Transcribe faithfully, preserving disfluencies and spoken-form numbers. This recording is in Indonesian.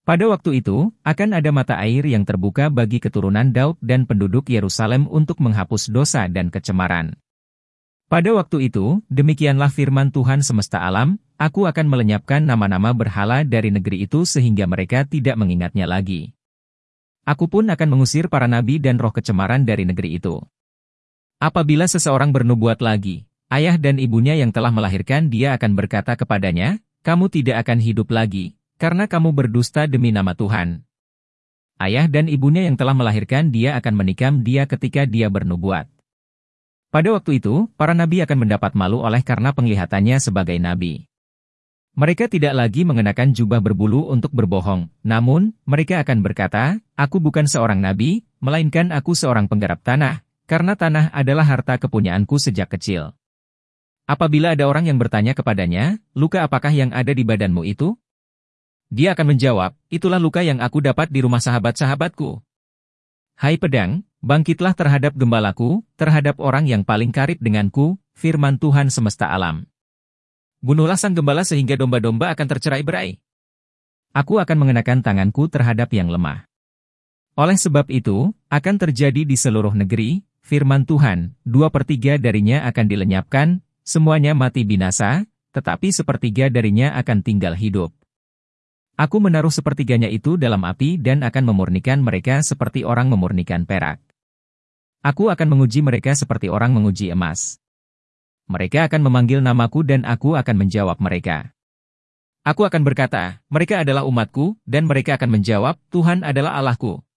Pada waktu itu, akan ada mata air yang terbuka bagi keturunan Daud dan penduduk Yerusalem untuk menghapus dosa dan kecemaran. Pada waktu itu, demikianlah firman Tuhan semesta alam, aku akan melenyapkan nama-nama berhala dari negeri itu sehingga mereka tidak mengingatnya lagi. Aku pun akan mengusir para nabi dan roh kecemaran dari negeri itu. Apabila seseorang bernubuat lagi, ayah dan ibunya yang telah melahirkan dia akan berkata kepadanya, kamu tidak akan hidup lagi, karena kamu berdusta demi nama Tuhan. Ayah dan ibunya yang telah melahirkan dia akan menikam dia ketika dia bernubuat. Pada waktu itu, para nabi akan mendapat malu oleh karena penglihatannya sebagai nabi. Mereka tidak lagi mengenakan jubah berbulu untuk berbohong, namun, mereka akan berkata, aku bukan seorang nabi, melainkan aku seorang penggarap tanah, karena tanah adalah harta kepunyaanku sejak kecil. Apabila ada orang yang bertanya kepadanya, luka apakah yang ada di badanmu itu? Dia akan menjawab, itulah luka yang aku dapat di rumah sahabat-sahabatku. Hai pedang, bangkitlah terhadap gembalaku, terhadap orang yang paling karib denganku, firman Tuhan semesta alam. Bunuhlah sang gembala sehingga domba-domba akan tercerai-berai. Aku akan mengenakan tanganku terhadap yang lemah. Oleh sebab itu, akan terjadi di seluruh negeri, firman Tuhan, dua per tiga darinya akan dilenyapkan, semuanya mati binasa, tetapi sepertiga darinya akan tinggal hidup. Aku menaruh sepertiganya itu dalam api dan akan memurnikan mereka seperti orang memurnikan perak. Aku akan menguji mereka seperti orang menguji emas. Mereka akan memanggil namaku dan aku akan menjawab mereka. Aku akan berkata, mereka adalah umatku, dan mereka akan menjawab, Tuhan adalah Allahku.